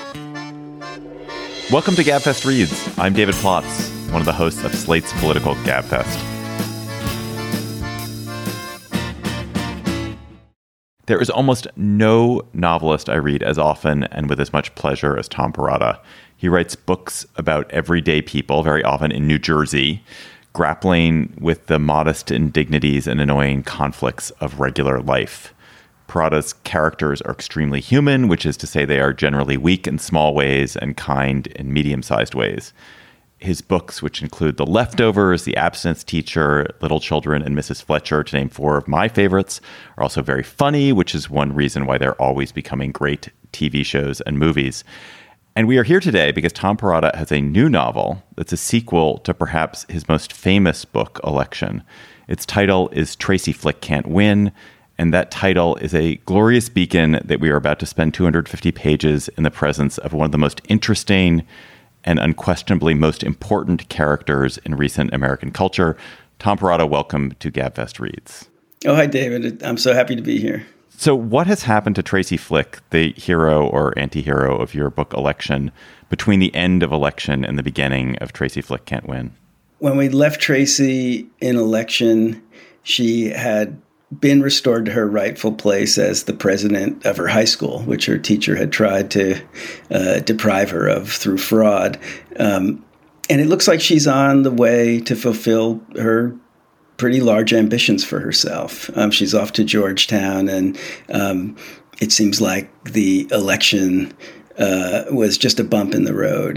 Welcome to GabFest Reads. I'm David Plotz, one of the hosts of Slate's Political GabFest. There is almost no novelist I read as often and with as much pleasure as Tom Perrotta. He writes books about everyday people, very often in New Jersey, grappling with the modest indignities and annoying conflicts of regular life. Perrotta's characters are extremely human, which is to say they are generally weak in small ways and kind in medium-sized ways. His books, which include The Leftovers, The Abstinence Teacher, Little Children, and Mrs. Fletcher, to name four of my favorites, are also very funny, which is one reason why they're always becoming great TV shows and movies. And we are here today because Tom Perrotta has a new novel that's a sequel to perhaps his most famous book, Election. Its title is Tracy Flick Can't Win, and that title is a glorious beacon that we are about to spend 250 pages in the presence of one of the most interesting and unquestionably most important characters in recent American culture. Tom Perrotta, welcome to GabFest Reads. Oh, hi, David. I'm so happy to be here. So what has happened to Tracy Flick, the hero or anti-hero of your book Election, between the end of Election and the beginning of Tracy Flick Can't Win? When we left Tracy in Election, she had been restored to her rightful place as the president of her high school, which her teacher had tried to deprive her of through fraud. And it looks like she's on the way to fulfill her pretty large ambitions for herself. She's off to Georgetown, and it seems like the election was just a bump in the road.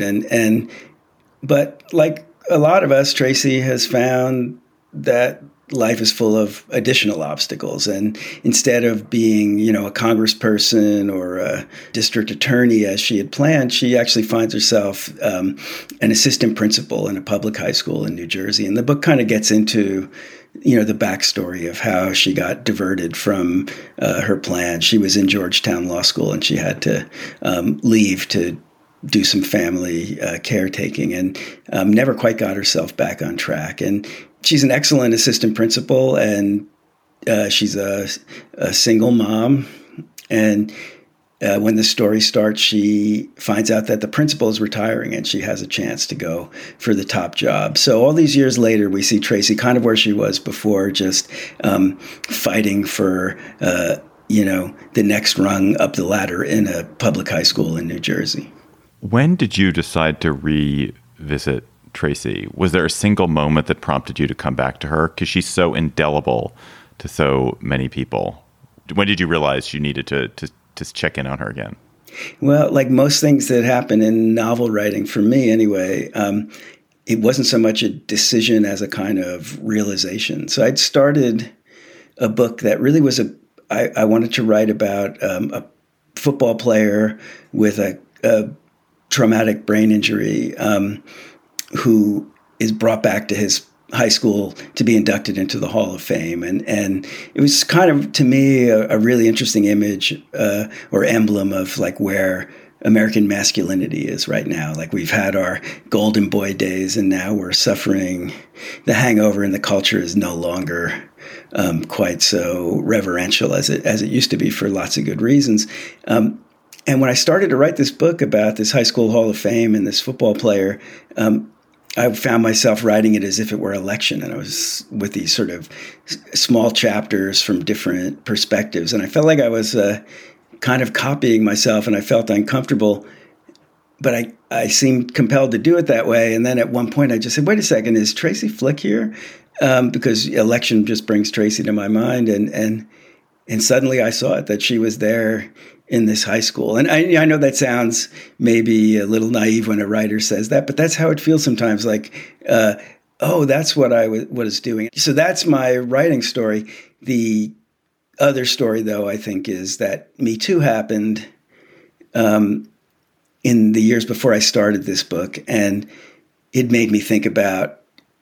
But like a lot of us, Tracy has found that life is full of additional obstacles. And instead of being, a congressperson or a district attorney as she had planned, she actually finds herself an assistant principal in a public high school in New Jersey. And the book kind of gets into, the backstory of how she got diverted from her plan. She was in Georgetown Law School and she had to leave to do some family caretaking and never quite got herself back on track. And she's an excellent assistant principal, and she's a single mom. And when the story starts, she finds out that the principal is retiring and she has a chance to go for the top job. So all these years later, we see Tracy kind of where she was before, just fighting for, the next rung up the ladder in a public high school in New Jersey. When did you decide to revisit Tracy? Was there a single moment that prompted you to come back to her? Because she's so indelible to so many people. When did you realize you needed to check in on her again? Well, like most things that happen in novel writing, for me anyway, it wasn't so much a decision as a kind of realization. So I'd started a book that really was I wanted to write about a football player with a traumatic brain injury who is brought back to his high school to be inducted into the Hall of Fame. And it was kind of, to me, a really interesting image or emblem of like where American masculinity is right now. Like we've had our golden boy days and now we're suffering the hangover, and the culture is no longer quite so reverential as it used to be for lots of good reasons. And when I started to write this book about this high school Hall of Fame and this football player, I found myself writing it as if it were Election. And I was with these sort of small chapters from different perspectives. And I felt like I was kind of copying myself, and I felt uncomfortable. But I seemed compelled to do it that way. And then at one point I just said, wait a second, is Tracy Flick here? Because Election just brings Tracy to my mind. And suddenly I saw it, that she was there in this high school. And I know that sounds maybe a little naive when a writer says that, but that's how it feels sometimes, like, that's what I was doing. So that's my writing story. The other story, though, I think, is that Me Too happened in the years before I started this book, and it made me think about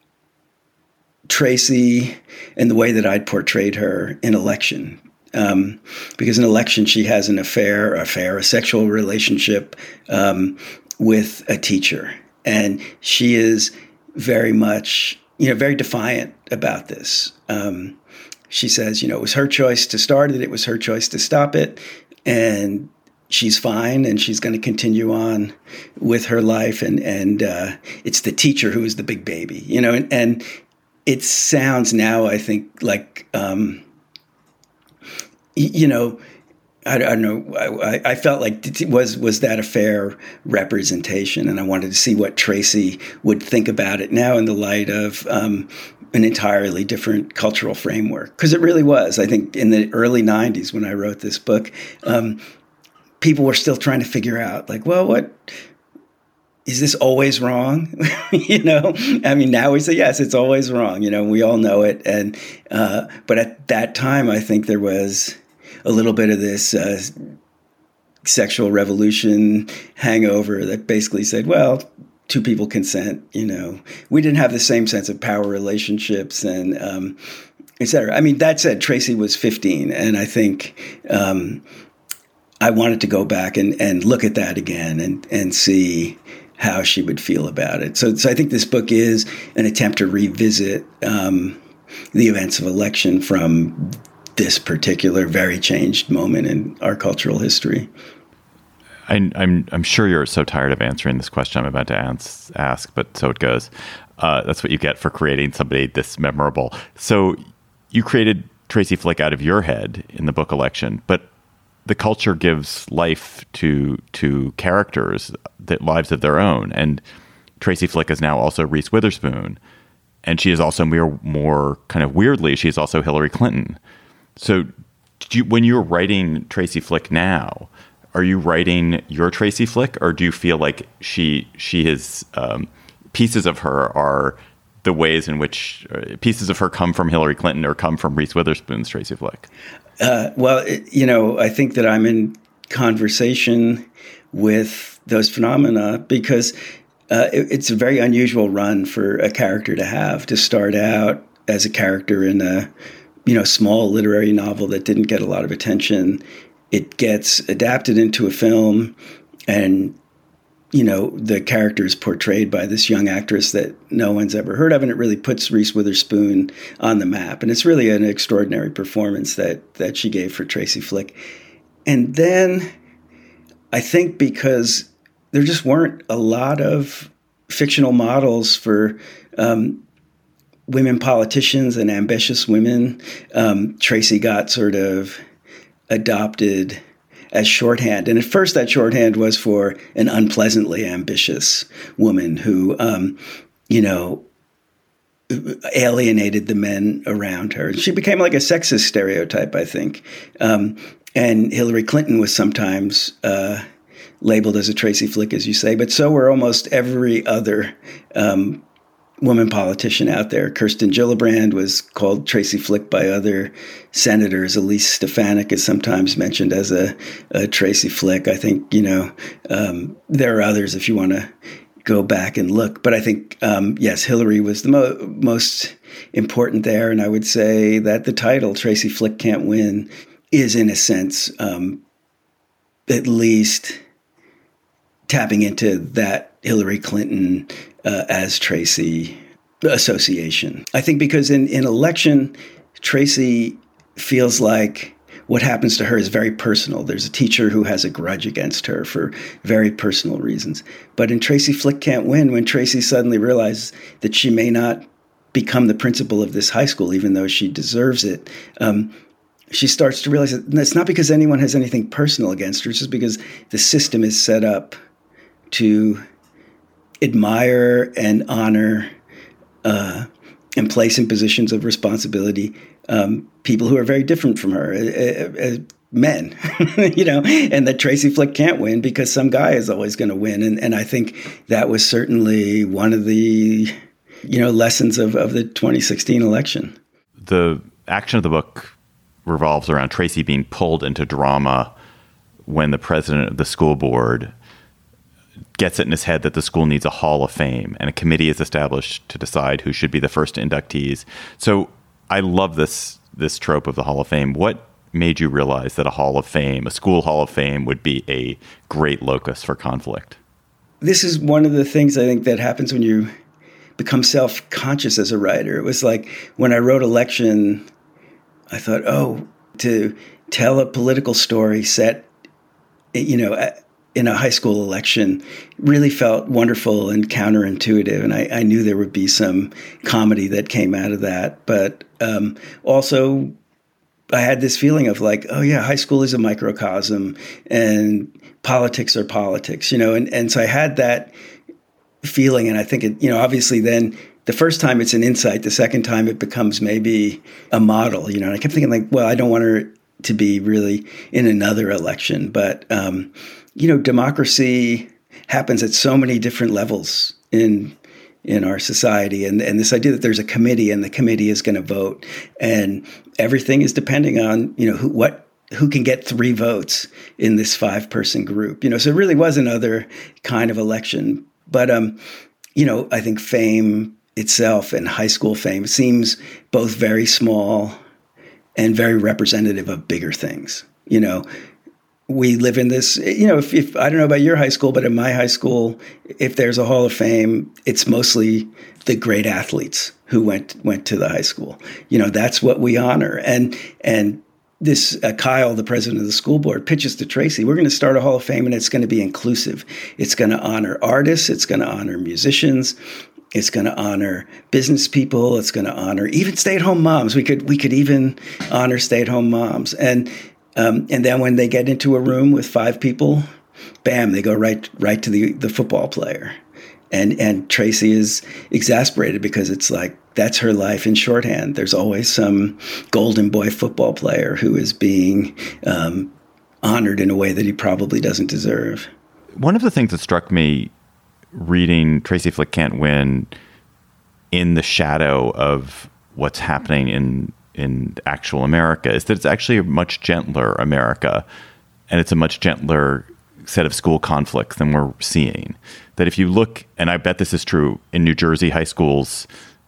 Tracy and the way that I'd portrayed her in Election. Because in Election, she has a sexual relationship with a teacher. And she is very much, very defiant about this. She says, it was her choice to start it. It was her choice to stop it. And, she's fine and she's going to continue on with her life. And it's the teacher who is the big baby, you know, and it sounds now, I think, like, you know, I don't know. I felt like was that a fair representation? And I wanted to see what Tracy would think about it now in the light of an entirely different cultural framework. Because it really was. I think in the early 90s when I wrote this book, people were still trying to figure out, like, well, what is this always wrong? You know, I mean, now we say, yes, it's always wrong. You know, we all know it. And but at that time, I think there was a little bit of this sexual revolution hangover that basically said, well, two people consent, you know. We didn't have the same sense of power relationships and et cetera. I mean, that said, Tracy was 15, and I think I wanted to go back and look at that again and see how she would feel about it. So I think this book is an attempt to revisit the events of election from this particular very changed moment in our cultural history. I'm sure you're so tired of answering this question I'm about to ask, but so it goes. That's what you get for creating somebody this memorable. So you created Tracy Flick out of your head in the book Election, but the culture gives life to characters, that lives of their own. And Tracy Flick is now also Reese Witherspoon. And she is also more kind of weirdly, she's also Hillary Clinton. So when you're writing Tracy Flick now, are you writing your Tracy Flick, or do you feel like she is pieces of her are the ways in which pieces of her come from Hillary Clinton or come from Reese Witherspoon's Tracy Flick? Well, you know, I think that I'm in conversation with those phenomena because it's a very unusual run for a character to start out as a character in a, you know, small literary novel that didn't get a lot of attention. It gets adapted into a film, and, you know, the character is portrayed by this young actress that no one's ever heard of, and it really puts Reese Witherspoon on the map. And it's really an extraordinary performance that she gave for Tracy Flick. And then I think because there just weren't a lot of fictional models for women politicians and ambitious women, Tracy got sort of adopted as shorthand. And at first that shorthand was for an unpleasantly ambitious woman who, you know, alienated the men around her. She became like a sexist stereotype, I think. And Hillary Clinton was sometimes labeled as a Tracy Flick, as you say, but so were almost every other woman politician out there. Kirsten Gillibrand was called Tracy Flick by other senators. Elise Stefanik is sometimes mentioned as a Tracy Flick. I think, you know, there are others if you want to go back and look. But I think, yes, Hillary was the most important there. And I would say that the title, Tracy Flick Can't Win, is in a sense at least tapping into that Hillary Clinton as Tracy association. I think because in Election, Tracy feels like what happens to her is very personal. There's a teacher who has a grudge against her for very personal reasons. But in Tracy Flick Can't Win, when Tracy suddenly realizes that she may not become the principal of this high school, even though she deserves it, she starts to realize that it's not because anyone has anything personal against her. It's just because the system is set up to admire and honor and place in positions of responsibility people who are very different from her, men, you know, and that Tracy Flick can't win because some guy is always going to win. And I think that was certainly one of the, you know, lessons of the 2016 election. The action of the book revolves around Tracy being pulled into drama when the president of the school board gets it in his head that the school needs a hall of fame, and a committee is established to decide who should be the first inductees. So I love this trope of the hall of fame. What made you realize that a hall of fame, a school hall of fame, would be a great locus for conflict? This is one of the things I think that happens when you become self-conscious as a writer. It was like when I wrote Election, I thought, to tell a political story set in a high school election really felt wonderful and counterintuitive. And I knew there would be some comedy that came out of that. But also, I had this feeling of like, oh, yeah, high school is a microcosm and politics are politics, and so I had that feeling. And I think obviously then the first time it's an insight, the second time it becomes maybe a model, and I kept thinking like, well, I don't want her to be really in another election, but democracy happens at so many different levels in our society, and this idea that there's a committee and the committee is going to vote, and everything is depending on who can get 3 votes in this 5-person group. So it really was another kind of election. But I think fame itself and high school fame seems both very small and very representative of bigger things. We live in this, if I don't know about your high school, but in my high school, if there's a Hall of Fame, it's mostly the great athletes who went to the high school. That's what we honor. And this Kyle, the president of the school board, pitches to Tracy, we're going to start a Hall of Fame and it's going to be inclusive. It's going to honor artists. It's going to honor musicians. It's going to honor business people. It's going to honor even stay-at-home moms. We could even honor stay-at-home moms. And then when they get into a room with 5 people, bam, they go right to the football player. And Tracy is exasperated because it's like, that's her life in shorthand. There's always some golden boy football player who is being honored in a way that he probably doesn't deserve. One of the things that struck me reading Tracy Flick Can't Win in the shadow of what's happening in actual America is that it's actually a much gentler America, and it's a much gentler set of school conflicts than we're seeing. That if you look, and I bet this is true in New Jersey high schools,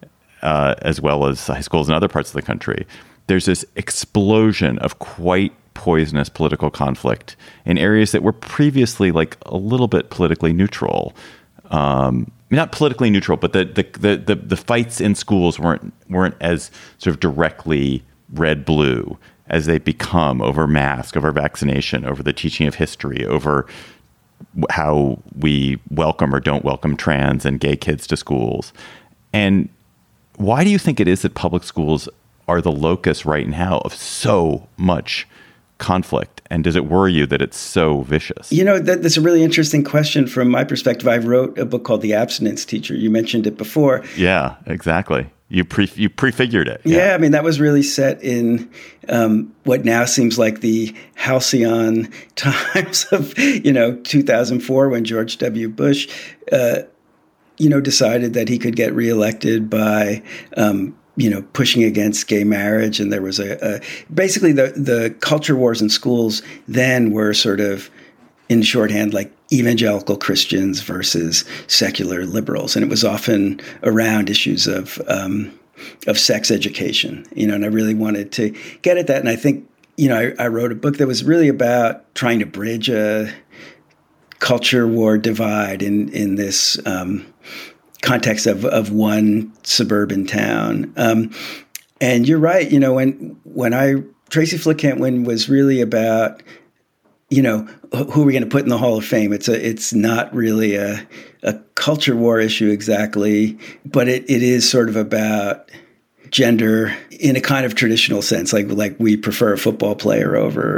as well as high schools in other parts of the country, there's this explosion of quite poisonous political conflict in areas that were previously like a little bit politically neutral. Not politically neutral, but the fights in schools weren't as sort of directly red-blue as they've become over mask, over vaccination, over the teaching of history, over how we welcome or don't welcome trans and gay kids to schools. And why do you think it is that public schools are the locus right now of so much conflict? And does it worry you that it's so vicious? That's a really interesting question from my perspective. I wrote a book called The Abstinence Teacher. You mentioned it before. Yeah, exactly. You prefigured it. Yeah, I mean, that was really set in what now seems like the halcyon times of, 2004 when George W. Bush, decided that he could get reelected by pushing against gay marriage. And there was basically the culture wars in schools then were sort of in shorthand, like evangelical Christians versus secular liberals. And it was often around issues of sex education, and I really wanted to get at that. And I think, I wrote a book that was really about trying to bridge a culture war divide in this context of one suburban town. And you're right, when Tracy Flick Can't Win was really about, who are we going to put in the Hall of Fame? It's not really a culture war issue exactly, but it is sort of about gender in a kind of traditional sense, like we prefer a football player over,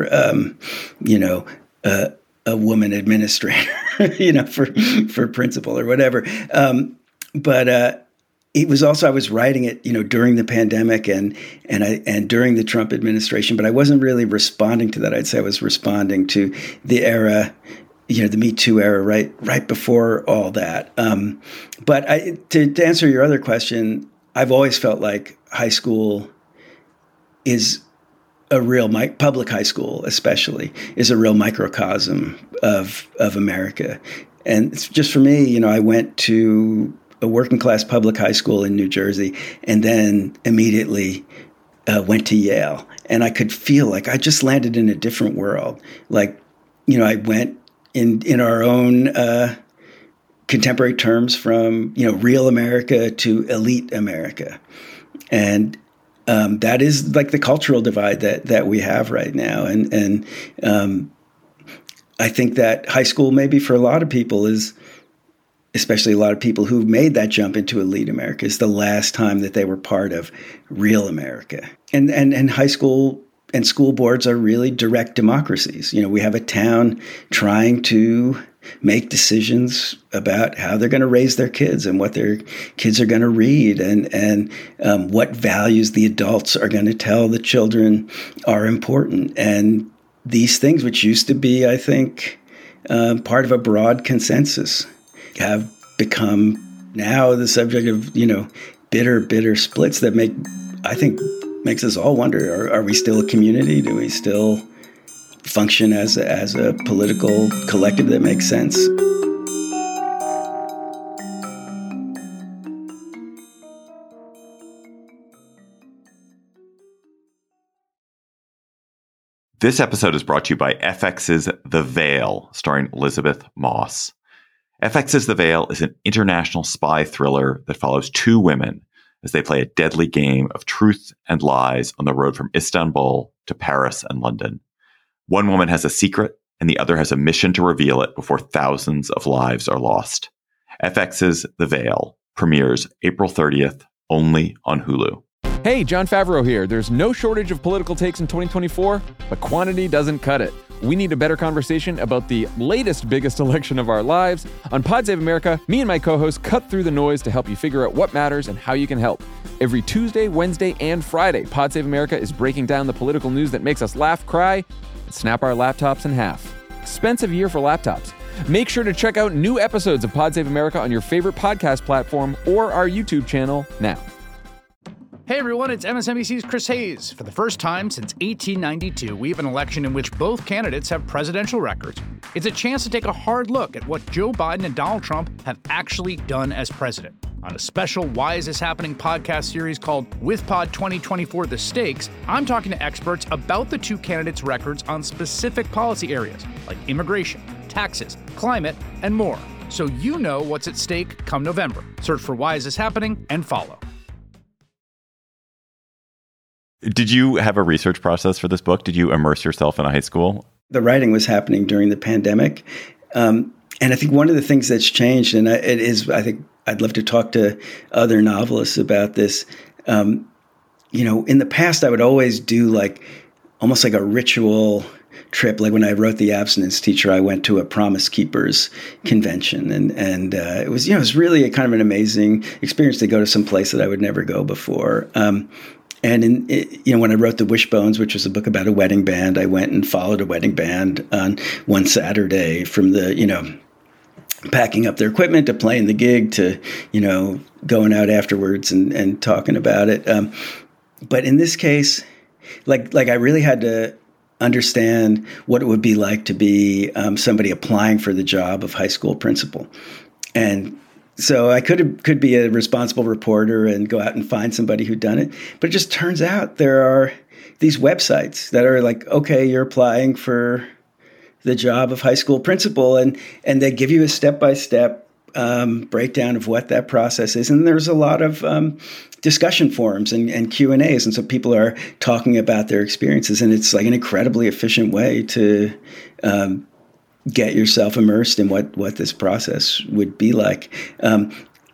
a woman administrator, for principal or whatever. But it was also, I was writing it, during the pandemic and during the Trump administration, but I wasn't really responding to that. I'd say I was responding to the era, the Me Too era, right before all that. But to answer your other question, I've always felt like high school is a real public high school, especially, is a real microcosm of America. And it's just for me, I went to a working class public high school in New Jersey, and then immediately went to Yale. And I could feel like I just landed in a different world. Like, I went in our own contemporary terms from, real America to elite America. And that is like the cultural divide that we have right now. And I think that high school, maybe for a lot of people, is, especially a lot of people who've made that jump into elite America, is the last time that they were part of real America. And high school and school boards are really direct democracies. We have a town trying to make decisions about how they're going to raise their kids and what their kids are going to read and what values the adults are going to tell the children are important. And these things, which used to be, I think, part of a broad consensus, have become now the subject of, bitter splits that makes us all wonder, are we still a community? Do we still function as a political collective that makes sense? This episode is brought to you by FX's The Veil, starring Elizabeth Moss. FX's The Veil is an international spy thriller that follows two women as they play a deadly game of truth and lies on the road from Istanbul to Paris and London. One woman has a secret, and the other has a mission to reveal it before thousands of lives are lost. FX's The Veil premieres April 30th, only on Hulu. Hey, Jon Favreau here. There's no shortage of political takes in 2024, but quantity doesn't cut it. We need a better conversation about the latest biggest election of our lives. On Pod Save America, me and my co-hosts cut through the noise to help you figure out what matters and how you can help. Every Tuesday, Wednesday, and Friday, Pod Save America is breaking down the political news that makes us laugh, cry, and snap our laptops in half. Expensive year for laptops. Make sure to check out new episodes of Pod Save America on your favorite podcast platform or our YouTube channel now. Hey everyone, it's MSNBC's Chris Hayes. For the first time since 1892, we have an election in which both candidates have presidential records. It's a chance to take a hard look at what Joe Biden and Donald Trump have actually done as president. On a special Why Is This Happening podcast series called With Pod 2024 The Stakes, I'm talking to experts about the two candidates' records on specific policy areas like immigration, taxes, climate, and more. So you know what's at stake come November. Search for Why Is This Happening and follow. Did you have a research process for this book? Did you immerse yourself in a high school? The writing was happening during the pandemic. And I think one of the things that's changed, and I think I'd love to talk to other novelists about this. In the past, I would always do almost like a ritual trip. Like when I wrote The Abstinence Teacher, I went to a Promise Keepers convention, and it was really a kind of an amazing experience to go to some place that I would never go before. And when I wrote The Wishbones, which was a book about a wedding band, I went and followed a wedding band on one Saturday from the, packing up their equipment to playing the gig to, going out afterwards and talking about it. But in this case, like I really had to understand what it would be like to be somebody applying for the job of high school principal. And so I could be a responsible reporter and go out and find somebody who'd done it. But it just turns out there are these websites that are like, okay, you're applying for the job of high school principal. And they give you a step-by-step breakdown of what that process is. And there's a lot of discussion forums and Q&As. And so people are talking about their experiences. And it's like an incredibly efficient way to get yourself immersed in what this process would be like. Tom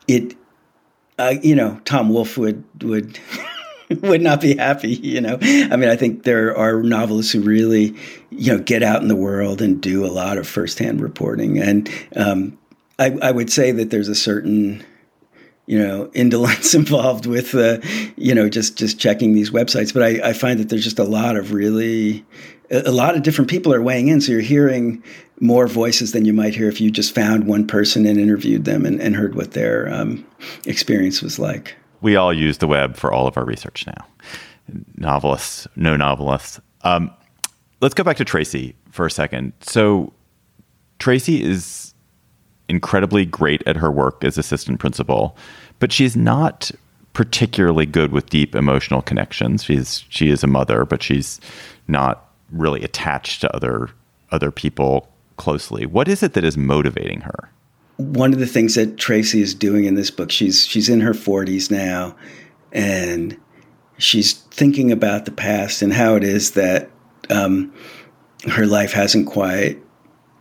Wolfe would would not be happy. I think there are novelists who really, get out in the world and do a lot of firsthand reporting. And I would say that there's a certain, indolence involved with, just checking these websites. But I find that there's just a lot of different people are weighing in. So you're hearing more voices than you might hear if you just found one person and interviewed them and heard what their experience was like. We all use the web for all of our research now. Novelists, no novelists. Let's go back to Tracy for a second. So Tracy is incredibly great at her work as assistant principal, but she's not particularly good with deep emotional connections. She is a mother, but she's not really attached to other people closely. What is it that is motivating her? One of the things that Tracy is doing in this book, she's in her 40s now, and she's thinking about the past and how it is that her life hasn't quite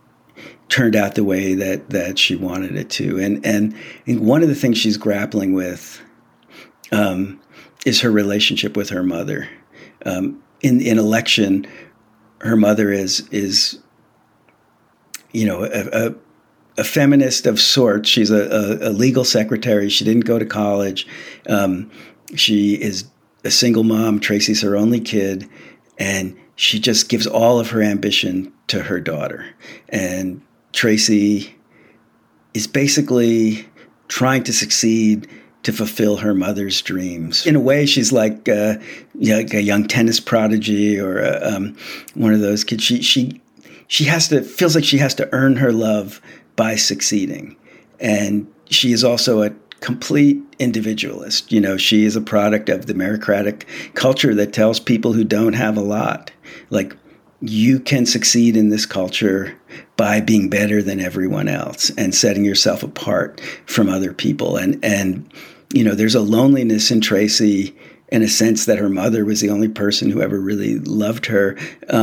turned out the way that she wanted it to. And I think one of the things she's grappling with is her relationship with her mother. In Election, her mother is a feminist of sorts. She's a legal secretary. She didn't go to college. She is a single mom. Tracy's her only kid. And she just gives all of her ambition to her daughter. And Tracy is basically trying to succeed to fulfill her mother's dreams. In a way, she's like a young tennis prodigy or one of those kids. She feels like she has to earn her love by succeeding. And she is also a complete individualist. She is a product of the meritocratic culture that tells people who don't have a lot, like, you can succeed in this culture by being better than everyone else and setting yourself apart from other people. And there's a loneliness in Tracy in a sense that her mother was the only person who ever really loved her,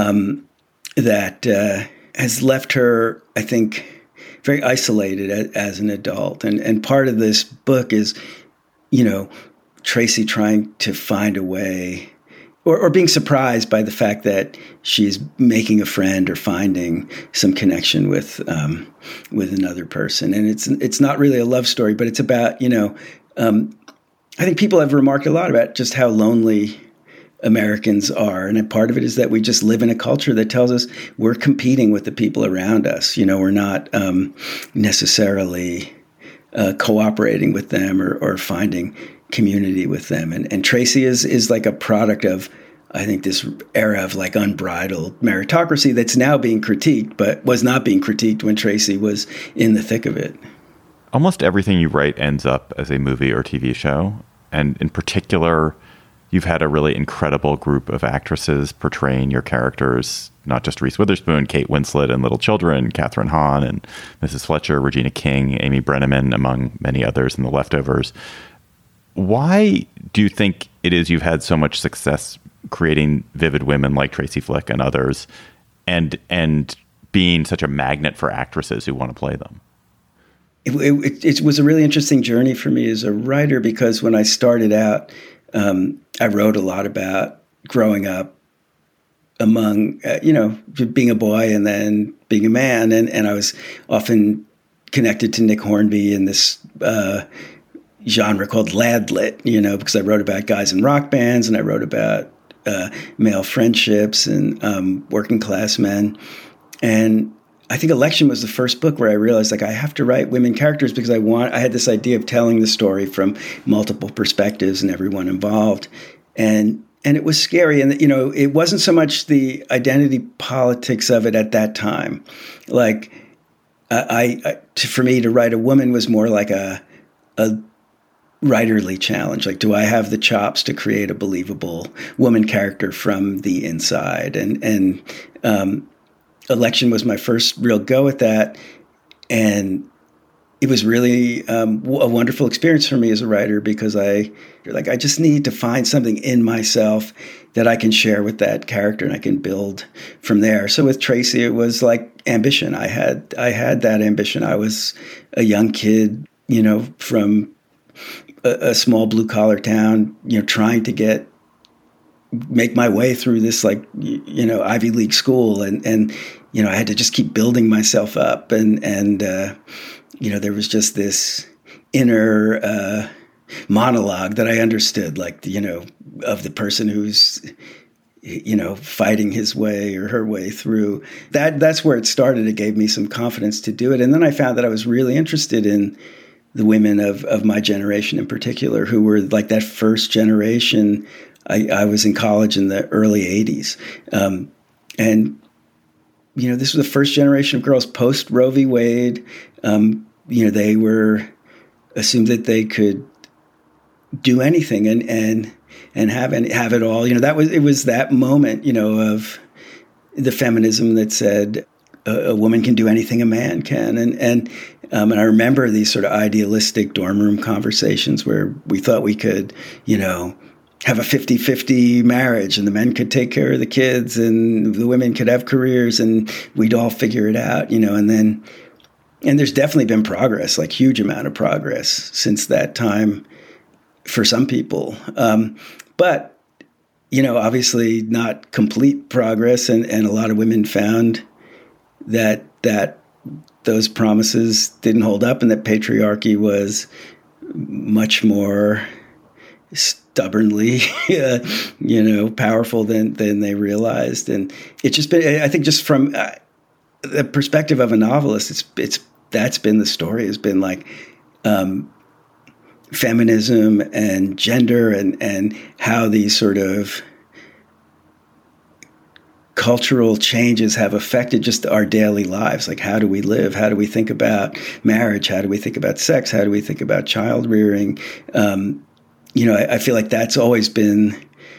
that has left her, I think, very isolated as an adult. And part of this book is, Tracy trying to find a way or being surprised by the fact that she's making a friend or finding some connection with another person. And it's not really a love story, but it's about, I think people have remarked a lot about just how lonely Americans are. And part of it is that we just live in a culture that tells us we're competing with the people around us. We're not necessarily cooperating with them or finding community with them. And Tracy is like a product of, I think, this era of like unbridled meritocracy that's now being critiqued, but was not being critiqued when Tracy was in the thick of it. Almost everything you write ends up as a movie or TV show. And in particular, you've had a really incredible group of actresses portraying your characters, not just Reese Witherspoon, Kate Winslet and Little Children, Catherine Hahn and Mrs. Fletcher, Regina King, Amy Brenneman, among many others in The Leftovers. Why do you think it is you've had so much success creating vivid women like Tracy Flick and others and being such a magnet for actresses who want to play them? It was a really interesting journey for me as a writer, because when I started out, I wrote a lot about growing up among, being a boy and then being a man. And I was often connected to Nick Hornby in this genre called lad lit, because I wrote about guys in rock bands and I wrote about male friendships and working class men. And I think Election was the first book where I realized, like, I have to write women characters because I had this idea of telling the story from multiple perspectives and everyone involved. And it was scary. And, it wasn't so much the identity politics of it at that time. Like, for me to write a woman was more like a writerly challenge. Like, do I have the chops to create a believable woman character from the inside? And Election was my first real go at that. And it was really a wonderful experience for me as a writer, because I just need to find something in myself that I can share with that character and I can build from there. So with Tracy, it was like ambition. I had that ambition. I was a young kid, from a small blue collar town, trying to make my way through this Ivy League school. And I had to just keep building myself up. And there was just this inner monologue that I understood, of the person who's, fighting his way or her way through. That's where it started. It gave me some confidence to do it. And then I found that I was really interested in the women of my generation in particular, who were like that first generation. I was in college in the early 80s. And this was the first generation of girls post Roe v. Wade. They were assumed that they could do anything and have it all. It was that moment, of the feminism that said a woman can do anything a man can. And I remember these sort of idealistic dorm room conversations where we thought we could, have a 50-50 marriage, and the men could take care of the kids and the women could have careers and we'd all figure it out, and there's definitely been progress, like huge amount of progress since that time for some people. But, obviously not complete progress. And a lot of women found that those promises didn't hold up and that patriarchy was much more stubbornly, powerful than they realized. And it's just been, I think, just from the perspective of a novelist, that's been the story. Has been like feminism and gender and how these sort of cultural changes have affected just our daily lives. Like, how do we live? How do we think about marriage? How do we think about sex? How do we think about child rearing? I feel like that's always been,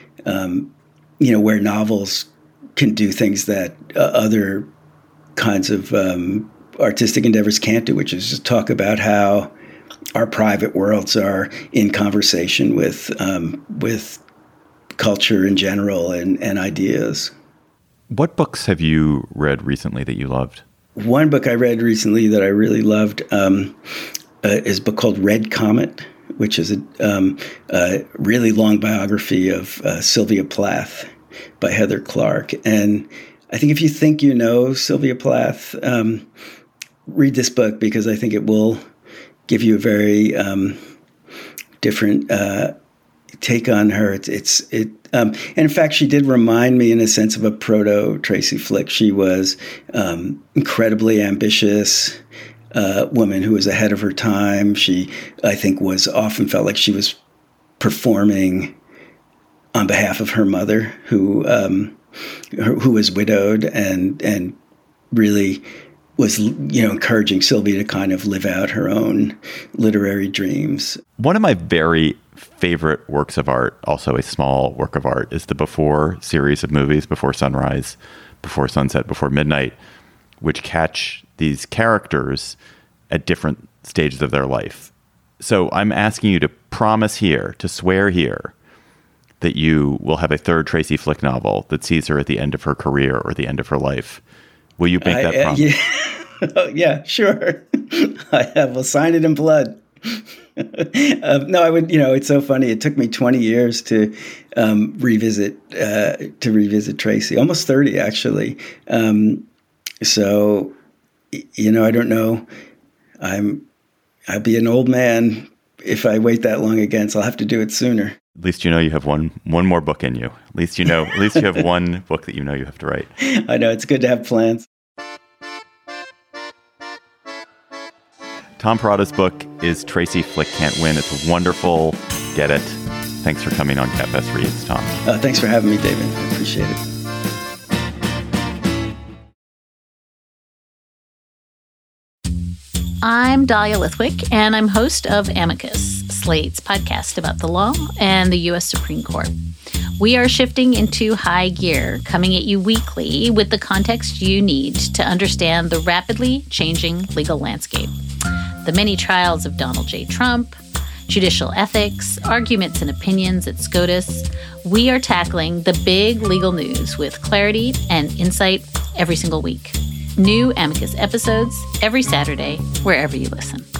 where novels can do things that other kinds of artistic endeavors can't do, which is just talk about how our private worlds are in conversation with culture in general and ideas. What books have you read recently that you loved? One book I read recently that I really loved is a book called Red Comet, which is a really long biography of Sylvia Plath by Heather Clark. And I think if you think you know Sylvia Plath, read this book, because I think it will give you a very different take on her. And in fact, she did remind me in a sense of a proto Tracy Flick. She was incredibly ambitious woman who was ahead of her time. She, I think, was often felt like she was performing on behalf of her mother, who was widowed, and really was, encouraging Sylvia to kind of live out her own literary dreams. One of my very favorite works of art, also a small work of art, is the Before series of movies, Before Sunrise, Before Sunset, Before Midnight, which catch these characters at different stages of their life. So I'm asking you to promise here, to swear here, that you will have a third Tracy Flick novel that sees her at the end of her career or the end of her life. Will you make that promise? Yeah, sure. I will sign it in blood. No, I would. It's so funny. It took me 20 years to revisit Tracy. Almost 30, actually. So, I don't know. I'll be an old man if I wait that long again. So I'll have to do it sooner. At least you have one more book in you. At least you have one book that you have to write. I know, it's good to have plans. Tom Perrotta's book is Tracy Flick Can't Win. It's wonderful. Get it. Thanks for coming on CapFest Reads, Tom. Thanks for having me, David. I appreciate it. I'm Dahlia Lithwick, and I'm host of Amicus, Slate's podcast about the law and the U.S. Supreme Court. We are shifting into high gear, coming at you weekly with the context you need to understand the rapidly changing legal landscape. The many trials of Donald J. Trump, judicial ethics, arguments and opinions at SCOTUS. We are tackling the big legal news with clarity and insight every single week. New Amicus episodes every Saturday, wherever you listen.